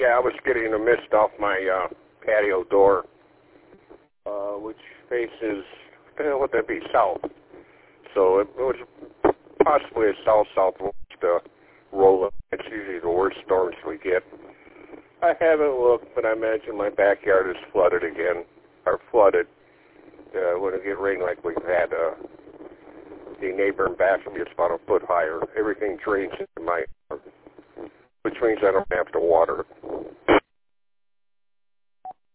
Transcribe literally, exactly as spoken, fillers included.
yeah, I was getting a mist off my uh, patio door, uh, which faces, what the hell would that be, south. So it, it was possibly a south-southwest uh, roll-up. It's usually the worst storms we get. I haven't looked, but I imagine my backyard is flooded again, or flooded. Uh, when it get rain like we've had, uh, the neighboring bathroom gets about a foot higher. Everything drains into my yard, which means I don't have to water it.